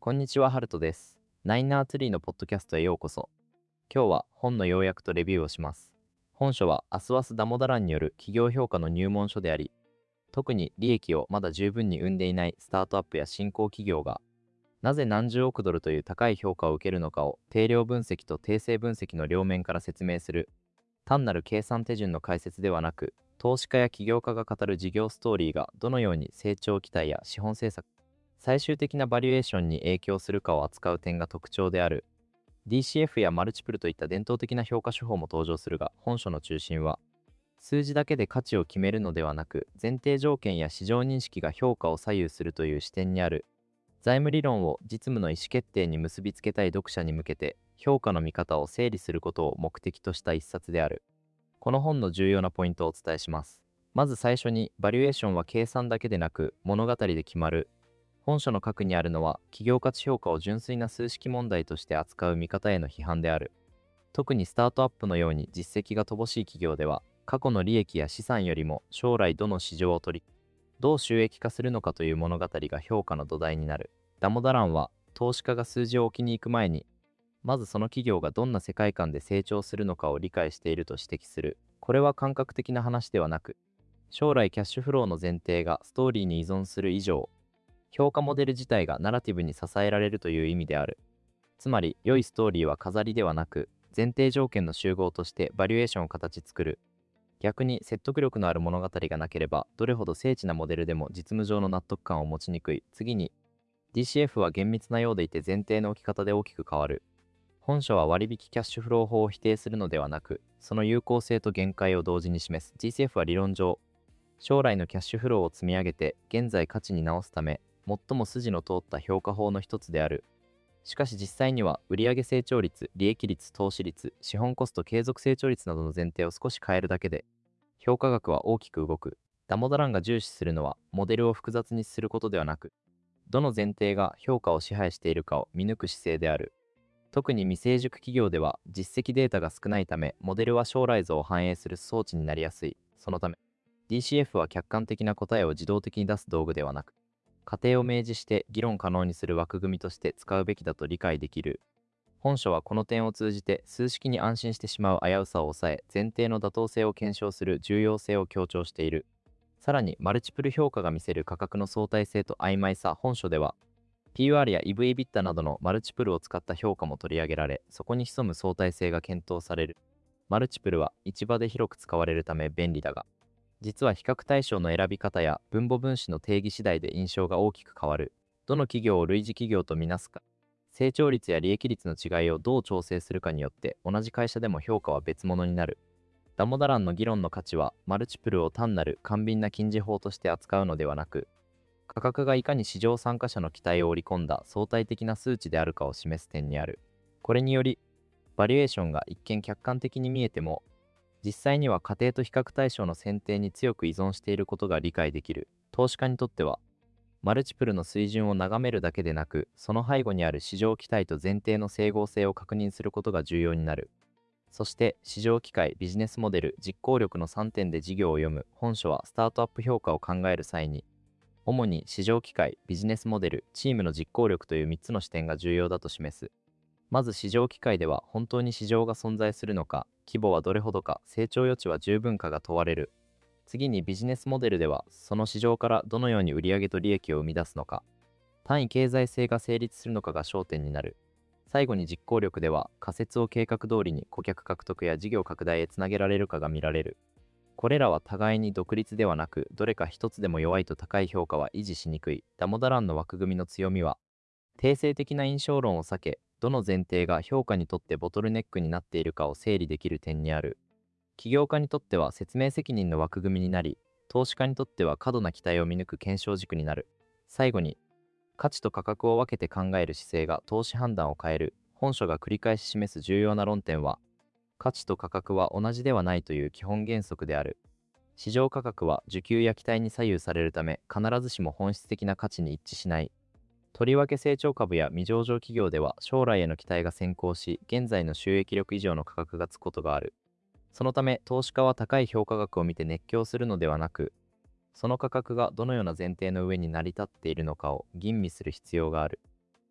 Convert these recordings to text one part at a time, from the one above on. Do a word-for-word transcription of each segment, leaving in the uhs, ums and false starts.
こんにちは、ハルトです。ナイナーツリーのポッドキャストへようこそ。今日は本の要約とレビューをします。本書はアスワス・ダモダランによる企業評価の入門書であり、特に利益をまだ十分に生んでいないスタートアップや新興企業が、なぜ何十億ドルという高い評価を受けるのかを定量分析と定性分析の両面から説明する、単なる計算手順の解説ではなく、投資家や起業家が語る事業ストーリーがどのように成長期待や資本政策、最終的なバリュエーションに影響するかを扱う点が特徴である。 ディーシーエフ やマルチプルといった伝統的な評価手法も登場するが、本書の中心は数字だけで価値を決めるのではなく、前提条件や市場認識が評価を左右するという視点にある。財務理論を実務の意思決定に結びつけたい読者に向けて、評価の見方を整理することを目的とした一冊である。この本の重要なポイントをお伝えします。まず最初に、バリュエーションは計算だけでなく物語で決まる。本書の核にあるのは、企業価値評価を純粋な数式問題として扱う見方への批判である。特にスタートアップのように実績が乏しい企業では、過去の利益や資産よりも将来どの市場を取り、どう収益化するのかという物語が評価の土台になる。ダモダランは、投資家が数字を置きに行く前に、まずその企業がどんな世界観で成長するのかを理解していると指摘する。これは感覚的な話ではなく、将来キャッシュフローの前提がストーリーに依存する以上、評価モデル自体がナラティブに支えられるという意味である。つまり、良いストーリーは飾りではなく、前提条件の集合としてバリュエーションを形作る。逆に説得力のある物語がなければ、どれほど精緻なモデルでも実務上の納得感を持ちにくい。次に、ディーシーエフ は厳密なようでいて前提の置き方で大きく変わる。本書は割引キャッシュフロー法を否定するのではなく、その有効性と限界を同時に示す。ディーシーエフ は理論上、将来のキャッシュフローを積み上げて現在価値に直すため、最も筋の通った評価法の一つである。しかし実際には、売上成長率、利益率、投資率、資本コスト継続成長率などの前提を少し変えるだけで、評価額は大きく動く。ダモダランが重視するのは、モデルを複雑にすることではなく、どの前提が評価を支配しているかを見抜く姿勢である。特に未成熟企業では、実績データが少ないため、モデルは将来像を反映する装置になりやすい。そのため、ディーシーエフ は客観的な答えを自動的に出す道具ではなく、仮定を明示して議論可能にする枠組みとして使うべきだと理解できる。本書はこの点を通じて、数式に安心してしまう危うさを抑え、前提の妥当性を検証する重要性を強調している。さらに、マルチプル評価が見せる価格の相対性と曖昧さ。本書では、ピーユーアール や イーブイ ビッタなどのマルチプルを使った評価も取り上げられ、そこに潜む相対性が検討される。マルチプルは市場で広く使われるため便利だが、実は比較対象の選び方や分母分子の定義次第で印象が大きく変わる。どの企業を類似企業とみなすか、成長率や利益率の違いをどう調整するかによって同じ会社でも評価は別物になる。ダモダランの議論の価値は、マルチプルを単なる簡便な近似法として扱うのではなく、価格がいかに市場参加者の期待を織り込んだ相対的な数値であるかを示す点にある。これにより、バリュエーションが一見客観的に見えても、実際には家庭と比較対象の選定に強く依存していることが理解できる。投資家にとっては、マルチプルの水準を眺めるだけでなく、その背後にある市場期待と前提の整合性を確認することが重要になる。そして、市場機会、ビジネスモデル、実行力のさんてんで事業を読む。本書はスタートアップ評価を考える際に、主に市場機会、ビジネスモデル、チームの実行力というみっつの視点が重要だと示す。まず市場機会では、本当に市場が存在するのか、規模はどれほどか、成長余地は十分かが問われる。次にビジネスモデルでは、その市場からどのように売上と利益を生み出すのか、単位経済性が成立するのかが焦点になる。最後に実行力では、仮説を計画通りに顧客獲得や事業拡大へつなげられるかが見られる。これらは互いに独立ではなく、どれか一つでも弱いと高い評価は維持しにくい。ダモダランの枠組みの強みは、定性的な印象論を避け、どの前提が評価にとってボトルネックになっているかを整理できる点にある。起業家にとっては説明責任の枠組みになり、投資家にとっては過度な期待を見抜く検証軸になる。最後に、価値と価格を分けて考える姿勢が投資判断を変える。本書が繰り返し示す重要な論点は、価値と価格は同じではないという基本原則である。市場価格は需給や期待に左右されるため、必ずしも本質的な価値に一致しない。とりわけ成長株や未上場企業では、将来への期待が先行し、現在の収益力以上の価格がつくことがある。そのため、投資家は高い評価額を見て熱狂するのではなく、その価格がどのような前提の上に成り立っているのかを吟味する必要がある。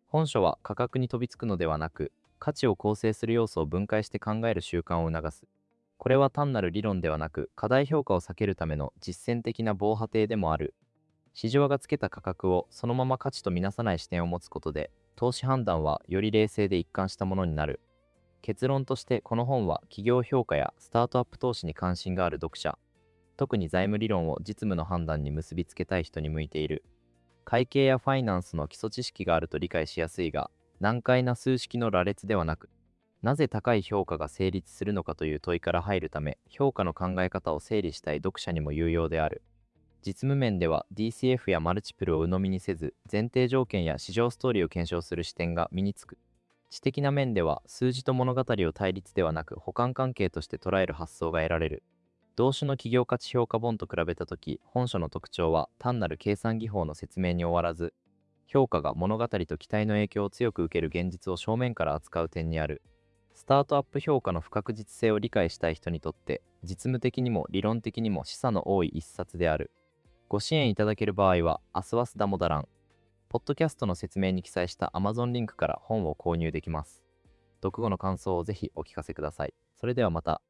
本書は価格に飛びつくのではなく、価値を構成する要素を分解して考える習慣を促す。これは単なる理論ではなく、過大評価を避けるための実践的な防波堤でもある。市場がつけた価格をそのまま価値とみなさない視点を持つことで、投資判断はより冷静で一貫したものになる。結論として、この本は企業評価やスタートアップ投資に関心がある読者、特に財務理論を実務の判断に結びつけたい人に向いている。会計やファイナンスの基礎知識があると理解しやすいが、難解な数式の羅列ではなく、なぜ高い評価が成立するのかという問いから入るため、評価の考え方を整理したい読者にも有用である。実務面では ディーシーエフ やマルチプルを鵜呑みにせず、前提条件や市場ストーリーを検証する視点が身につく。知的な面では、数字と物語を対立ではなく補完関係として捉える発想が得られる。同種の企業価値評価本と比べたとき、本書の特徴は単なる計算技法の説明に終わらず、評価が物語と期待の影響を強く受ける現実を正面から扱う点にある。スタートアップ評価の不確実性を理解したい人にとって、実務的にも理論的にも示唆の多い一冊である。ご支援いただける場合は、アスワスダモダラン、ポッドキャストの説明に記載した Amazon リンクから本を購入できます。読後の感想をぜひお聞かせください。それではまた。